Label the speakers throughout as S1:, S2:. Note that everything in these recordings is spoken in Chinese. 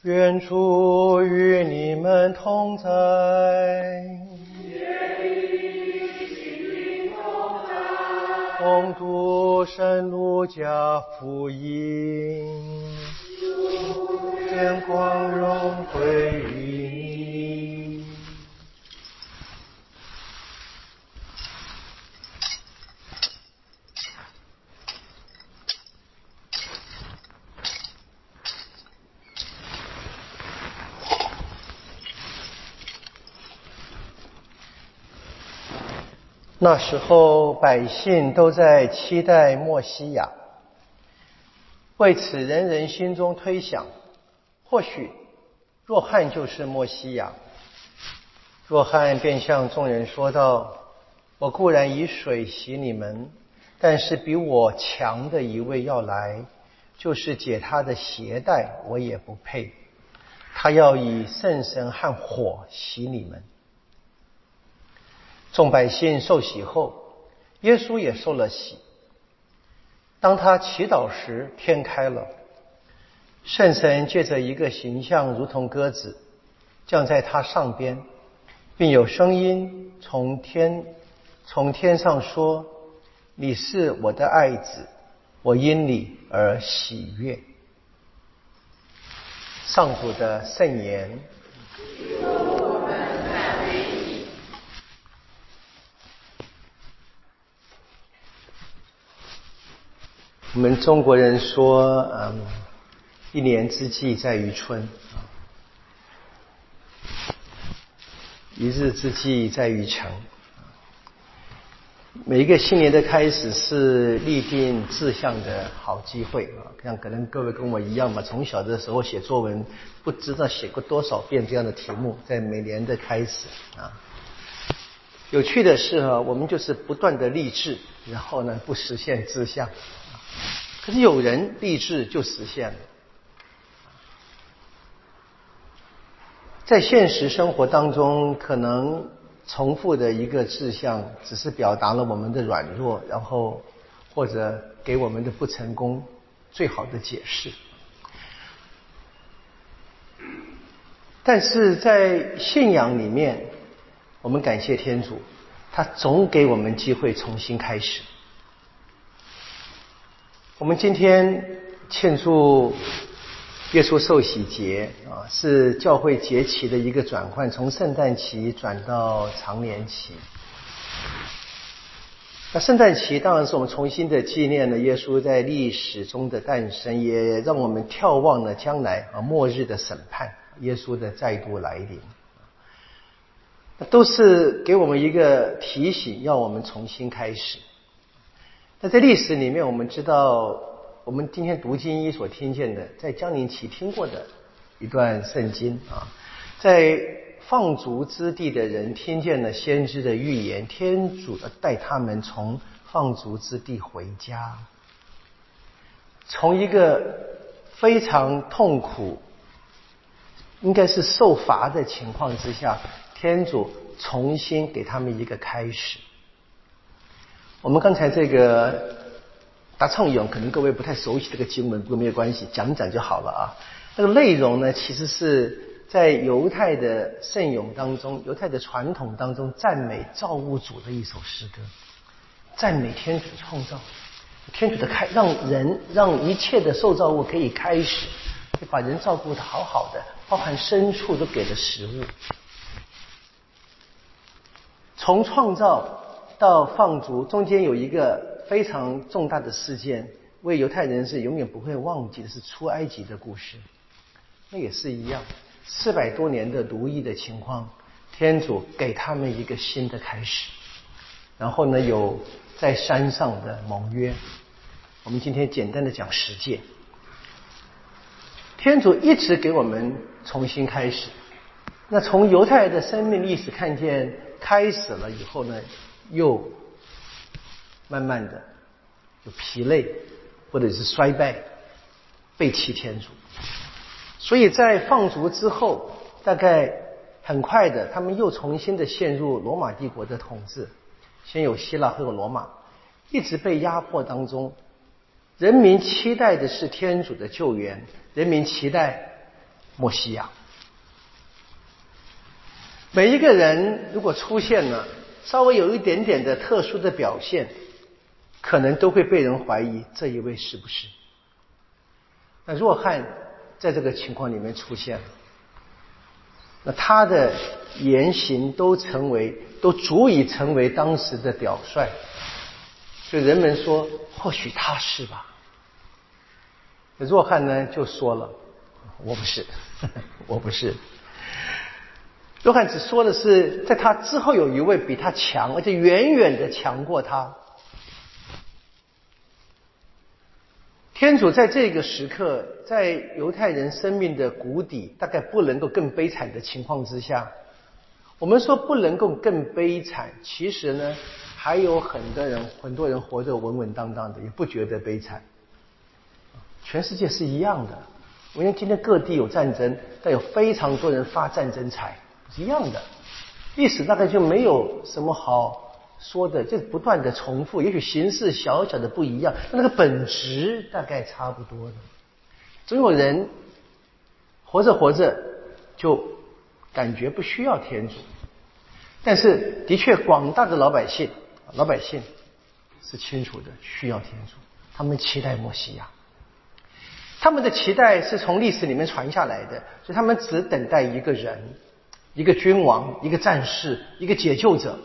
S1: 愿主与你们同在。恭读圣路加福音。愿光荣归于你。那时候百姓都在期待默西亚，为此人人心中推想，或许若翰就是默西亚。若翰便向众人说道：我固然以水洗你们，但是比我强的一位要来，就是解他的鞋带，我也不配。他要以圣神和火洗你们。众百姓受洗后，耶稣也受了洗。当他祈祷时，天开了，圣神借着一个形象如同鸽子降在他上边，并有声音从天上说：你是我的爱子，我因你而喜悦。上主的圣言。我们中国人说，一年之计在于春，一日之计在于晨。每一个新年的开始是立定志向的好机会啊！像可能各位跟我一样嘛，从小的时候写作文，不知道写过多少遍这样的题目，在每年的开始啊。有趣的是我们就是不断的立志，然后呢不实现志向。可是有人立志就实现了。在现实生活当中，可能重复的一个志向只是表达了我们的软弱，然后或者给我们的不成功最好的解释。但是在信仰里面，我们感谢天主，他总给我们机会重新开始。我们今天庆祝耶稣受洗节是教会节期的一个转换，从圣诞期转到长年期。那圣诞期当然是我们重新的纪念了耶稣在历史中的诞生，也让我们眺望了将来末日的审判，耶稣的再度来临。都是给我们一个提醒，要我们重新开始。那在历史里面，我们知道我们今天读经一所听见的，在将临期听过的一段圣经在放逐之地的人听见了先知的预言，天主带他们从放逐之地回家，从一个非常痛苦应该是受罚的情况之下，天主重新给他们一个开始。我们刚才这个答唱咏可能各位不太熟悉这个经文，不过没有关系，讲讲就好了那个内容呢，其实是在犹太的圣咏当中，犹太的传统当中赞美造物主的一首诗歌，赞美天主创造，天主的让一切的受造物可以开始，把人照顾得好好的，包含牲畜都给了食物。从创造到放逐中间有一个非常重大的事件，为犹太人是永远不会忘记的，是出埃及的故事。那也是一样，400多年的奴役的情况，天主给他们一个新的开始。然后呢，有在山上的盟约，我们今天简单的讲10诫。天主一直给我们重新开始。那从犹太的生命历史看见，开始了以后呢，又慢慢的有疲累或者是衰败，背弃天主。所以在放逐之后，大概很快的他们又重新的陷入罗马帝国的统治，先有希腊后有罗马，一直被压迫当中。人民期待的是天主的救援，人民期待默西亚。每一个人如果出现了稍微有一点点的特殊的表现，可能都会被人怀疑这一位是不是。那若翰在这个情况里面出现了，那他的言行都足以成为当时的表率，所以人们说或许他是吧。若翰呢就说了，我不是我不是。若翰只说的是在他之后有一位比他强，而且远远的强过他。天主在这个时刻，在犹太人生命的谷底大概不能够更悲惨的情况之下，我们说不能够更悲惨，其实呢还有很多人活得稳稳当当的，也不觉得悲惨。全世界是一样的，因为今天各地有战争，但有非常多人发战争财，是一样的。历史大概就没有什么好说的，就不断的重复，也许形式小小的不一样，但那个本质大概差不多的。总有人活着活着就感觉不需要天主，但是的确广大的老百姓是清楚的需要天主，他们期待默西亚，他们的期待是从历史里面传下来的，所以他们只等待一个人，一个君王，一个战士，一个解救者。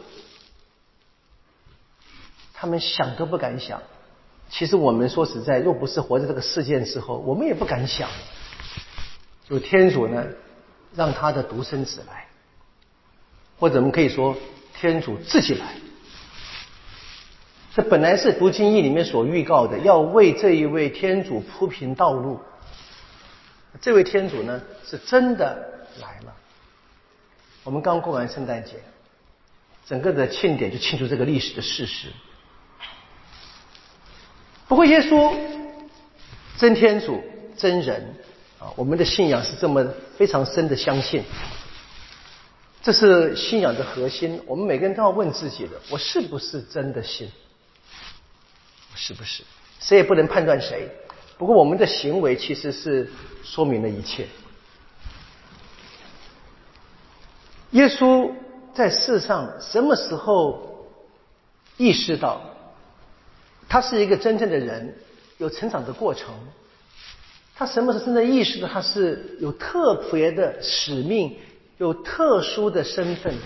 S1: 他们想都不敢想。其实我们说实在，若不是活在这个事件之后，我们也不敢想。就天主呢，让他的独生子来，或者我们可以说，天主自己来。这本来是读经义里面所预告的，要为这一位天主铺平道路。这位天主呢，是真的来了。我们刚过完圣诞节，整个的庆典就庆祝这个历史的事实。不过耶稣真天主真人啊，我们的信仰是这么非常深的相信，这是信仰的核心。我们每个人都要问自己的，我是不是真的信？我是不是？谁也不能判断谁，不过我们的行为其实是说明了一切。耶稣在世上什么时候意识到他是一个真正的人，有成长的过程？他什么时候真正意识到他是有特别的使命，有特殊的身份？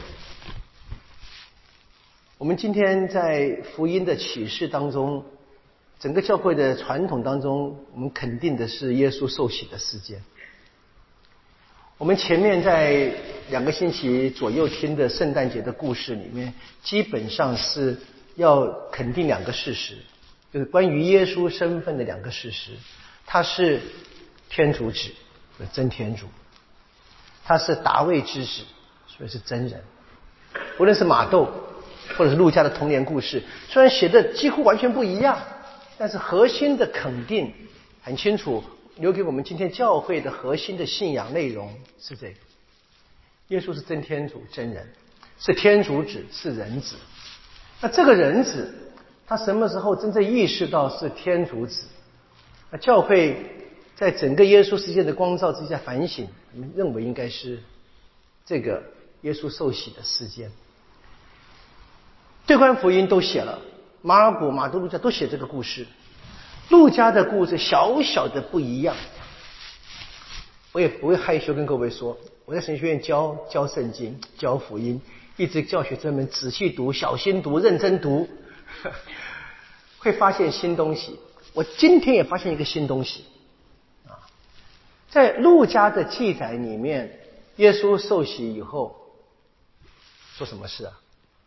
S1: 我们今天在福音的启示当中，整个教会的传统当中，我们肯定的是耶稣受洗的事件。我们前面在2个星期左右听的圣诞节的故事里面，基本上是要肯定2个事实，就是关于耶稣身份的2个事实。他是天主子，真天主；他是大卫之子，所以是真人。无论是马窦或者是路加的童年故事，虽然写的几乎完全不一样，但是核心的肯定很清楚，留给我们今天教会的核心的信仰内容是这个：耶稣是真天主真人，是天主子，是人子。那这个人子他什么时候真正意识到是天主子？那教会在整个耶稣事件的光照之下反省，我们认为应该是这个耶稣受洗的事件。对观福音都写了，马尔谷、马窦、路加都写这个故事。路加的故事小小的不一样，我也不会害羞跟各位说，我在神学院教圣经、教福音，一直教学生们仔细读、小心读、认真读，会发现新东西。我今天也发现一个新东西啊，在路加的记载里面，耶稣受洗以后做什么事啊？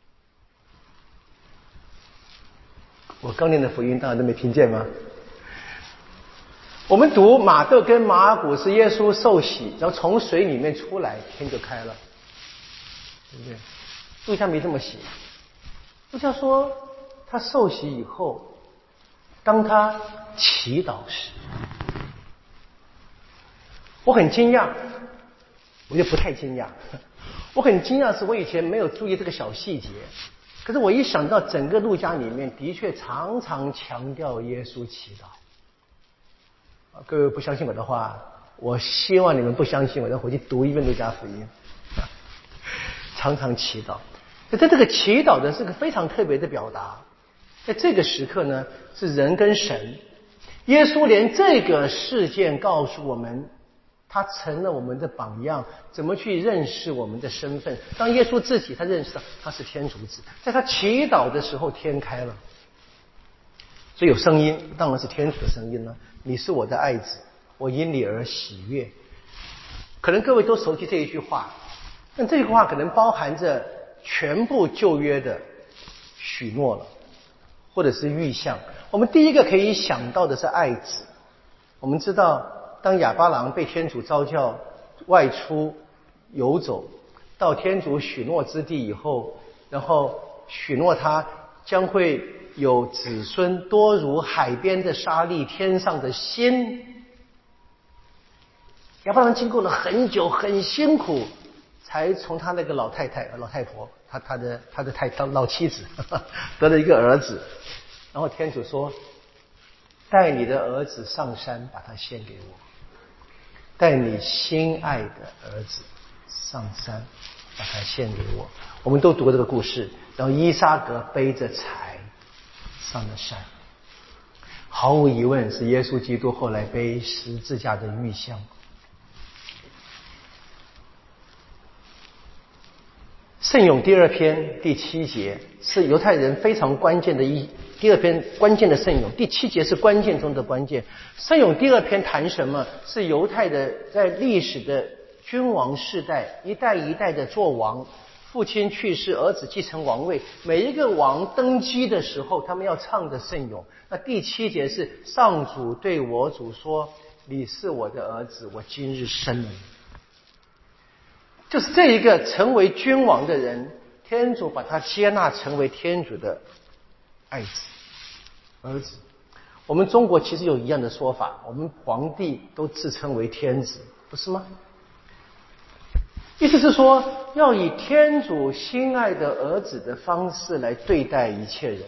S1: 我刚念的福音大家都没听见吗？我们读马窦跟马尔谷是耶稣受洗，然后从水里面出来，天就开了，对不对？路加没这么写，路加说他受洗以后，当他祈祷时，我很惊讶，我就不太惊讶。我很惊讶是我以前没有注意这个小细节，可是我一想到整个路加里面的确常常强调耶稣祈祷。各位不相信我的话， 我希望你们不相信我，再回去读一遍路加福音，常常祈祷。在这个祈祷的是个非常特别的表达，在这个时刻呢，是人跟神，耶稣连这个事件告诉我们，他成了我们的榜样，怎么去认识我们的身份。当耶稣自己他认识到他是天主子，在他祈祷的时候天开了，所以有声音，当然是天主的声音了，你是我的爱子，我因你而喜悦。可能各位都熟悉这一句话，但这句话可能包含着全部旧约的许诺了，或者是预象。我们第一个可以想到的是爱子。我们知道当亚巴郎被天主召叫外出游走到天主许诺之地以后，然后许诺他将会有子孙多如海边的沙粒，天上的星。亚巴郎经过了很久，很辛苦，才从他那个老太婆，他的老妻子得了一个儿子。然后天主说，带你的儿子上山，把他献给我，带你心爱的儿子上山，把他献给我。我们都读过这个故事。然后伊撒格背着柴上了山，毫无疑问是耶稣基督后来背十字架的预象。圣咏第二篇第7节是犹太人非常关键的第二篇关键的圣咏，第7节是关键中的关键。圣咏第二篇谈什么？是犹太的在历史的君王世代，一代一代的做王，父亲去世，儿子继承王位，每一个王登基的时候，他们要唱的圣咏。那第7节是上主对我主说，你是我的儿子，我今日生了你。就是这一个成为君王的人，天主把他接纳成为天主的爱子儿子。我们中国其实有一样的说法，我们皇帝都自称为天子，不是吗？意思是说，要以天主心爱的儿子的方式来对待一切人。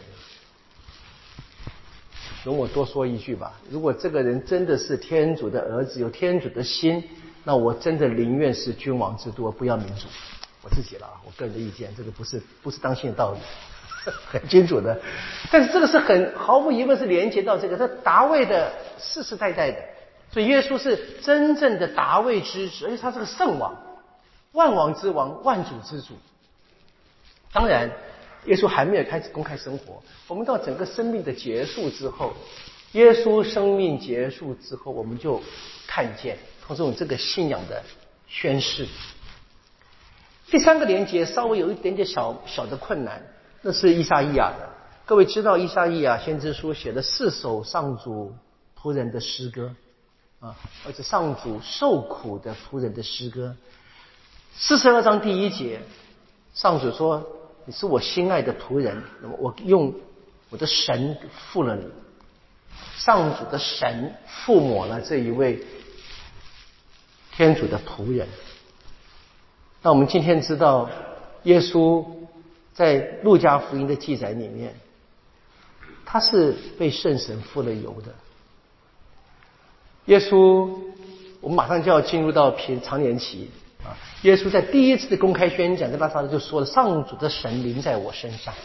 S1: 容我多说一句吧，如果这个人真的是天主的儿子，有天主的心，那我真的宁愿是君王制度，不要民主。我自己了，我个人的意见，这个不是当信的道理，很清楚的。但是这个是毫无疑问是连接到这个，他达味的世世代代的，所以耶稣是真正的达味之子，而且他是个圣王，万王之王，万主之主。当然耶稣还没有开始公开生活，我们到整个生命的结束之后，耶稣生命结束之后，我们就看见从这个信仰的宣示。第三个连结稍微有一点点小的困难，那是依撒意亚的。各位知道依撒意亚先知书写了4首上主仆人的诗歌啊，而且上主受苦的仆人的诗歌。42章第1节，上主说，你是我心爱的仆人，那么我用我的神负了你。上主的神附抹了这一位天主的仆人。那我们今天知道，耶稣在路加福音的记载里面，他是被圣神附了油的。耶稣，我们马上就要进入到常年期啊！耶稣在第一次的公开宣讲，在拉萨路就说了：“上主的神临在我身上。”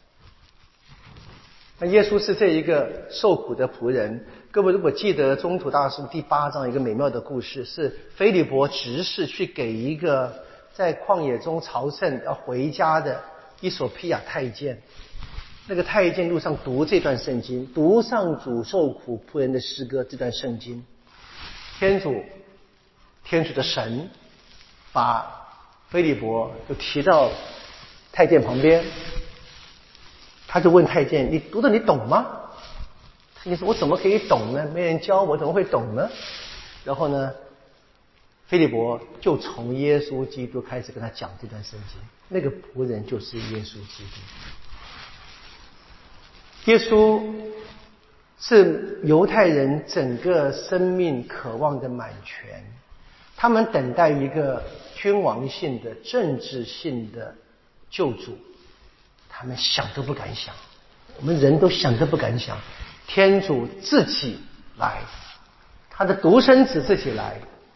S1: 那耶稣是这一个受苦的仆人。各位如果记得中途大事第8章一个美妙的故事，是腓利伯执事去给一个在旷野中朝圣要回家的伊索匹亚太监，那个太监路上读这段圣经，读上主受苦仆人的诗歌，这段圣经，天主的神把腓利伯就提到太监旁边，他就问太监：“你读的你懂吗？”太监说：“我怎么可以懂呢？没人教我，怎么会懂呢？”然后呢，腓利伯就从耶稣基督开始跟他讲这段圣经，那个仆人就是耶稣基督。耶稣是犹太人整个生命渴望的满全，他们等待一个君王性的政治性的救主，他们想都不敢想，我们人都想都不敢想，天主自己来，他的独生子自己来，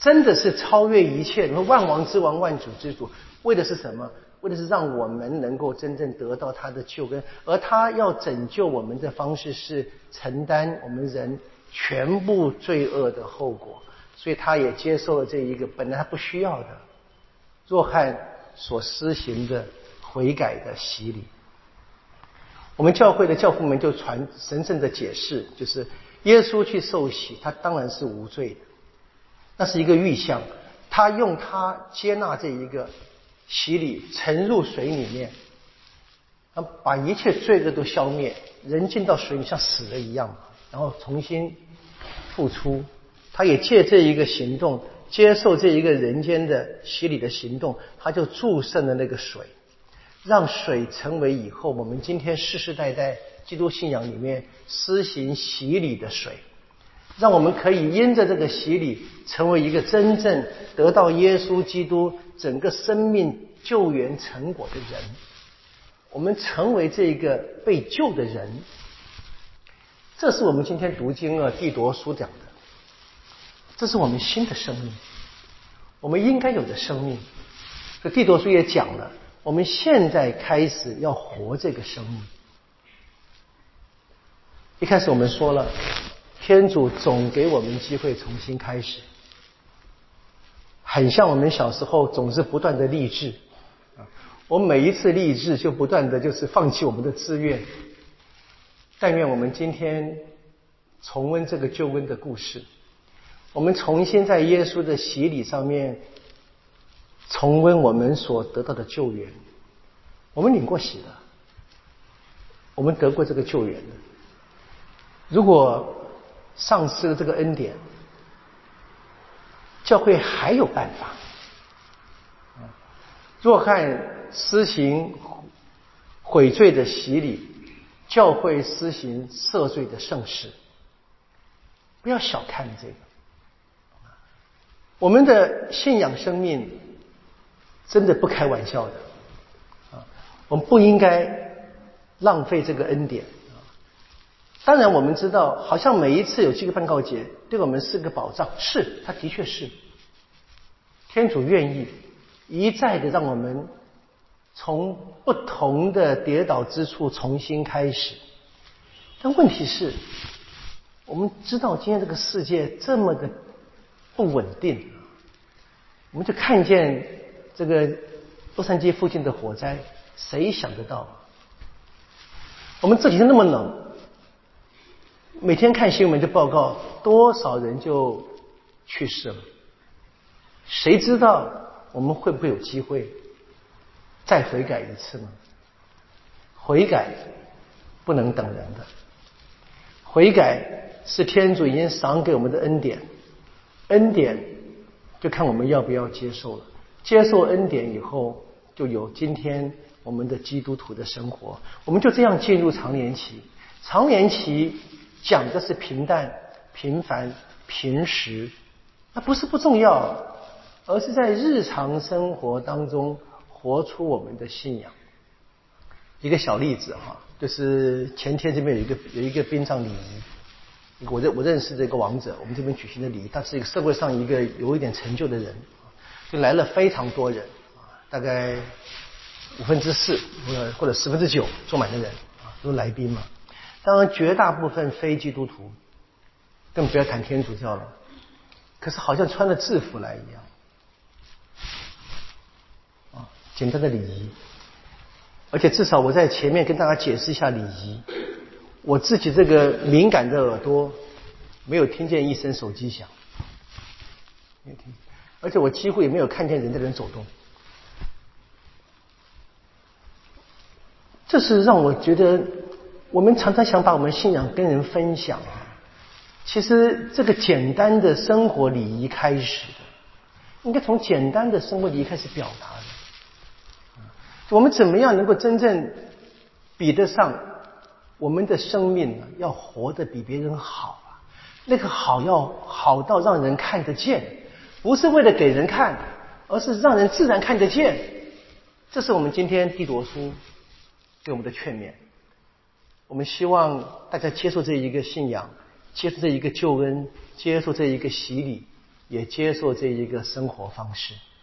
S1: 真的是超越一切，万王之王，万主之主，为的是什么？为的是让我们能够真正得到他的救恩，而他要拯救我们的方式是承担我们人全部罪恶的后果，所以他也接受了这一个本来他不需要的若翰所施行的悔改的洗礼。我们教会的教父们就传神圣的解释，就是耶稣去受洗，他当然是无罪的，那是一个预象，他用他接纳这一个洗礼沉入水里面，把一切罪恶都消灭，人进到水里像死了一样，然后重新复出。他也借这一个行动，接受这一个人间的洗礼的行动，他就祝圣了那个水，让水成为以后我们今天世世代代基督信仰里面施行洗礼的水，让我们可以因着这个洗礼成为一个真正得到耶稣基督整个生命救援成果的人。我们成为这个被救的人，这是我们今天读经弟铎书讲的，这是我们新的生命，我们应该有的生命。这弟铎书也讲了，我们现在开始要活这个生命。一开始我们说了，天主总给我们机会重新开始，很像我们小时候总是不断的立志，我每一次立志就不断的就是放弃我们的志愿。但愿我们今天重温这个救恩的故事，我们重新在耶稣的洗礼上面重温我们所得到的救援。我们领过洗了，我们得过这个救援的。如果丧失了这个恩典，教会还有办法。若翰施行悔罪的洗礼，教会施行赦罪的圣事，不要小看这个。我们的信仰生命真的不开玩笑的，我们不应该浪费这个恩典。当然我们知道，好像每一次有这个办告节对我们是个保障，是，它的确是。天主愿意一再的让我们从不同的跌倒之处重新开始。但问题是，我们知道今天这个世界这么的不稳定，我们就看见这个洛杉矶附近的火灾，谁想得到？我们这几天那么冷，每天看新闻就报告多少人就去世了，谁知道我们会不会有机会再悔改一次呢？悔改不能等人的，悔改是天主已经赏给我们的恩典，恩典就看我们要不要接受了。接受恩典以后，就有今天我们的基督徒的生活，我们就这样进入常年期。常年期讲的是平淡、平凡、平实，那不是不重要，而是在日常生活当中活出我们的信仰。一个小例子就是前天这边有一个殡葬礼仪，我认识这个王者，我们这边举行的礼仪，他是一个社会上一个有一点成就的人，就来了非常多人，大概4/5或者9%坐满的人都是来宾嘛。当然绝大部分非基督徒，更不要谈天主教了，可是好像穿了制服来一样，简单的礼仪。而且至少我在前面跟大家解释一下礼仪，我自己这个敏感的耳朵没有听见一声手机响，没有听，而且我几乎也没有看见人在那边走动。这是让我觉得，我们常常想把我们信仰跟人分享，其实这个简单的生活礼仪开始的，应该从简单的生活礼仪开始表达的。我们怎么样能够真正比得上我们的生命呢？要活得比别人好啊！那个好要好到让人看得见，不是为了给人看，而是让人自然看得见。这是我们今天弟铎书对我们的劝勉。我们希望大家接受这一个信仰，接受这一个救恩，接受这一个洗礼， 也接受这一个生活方式。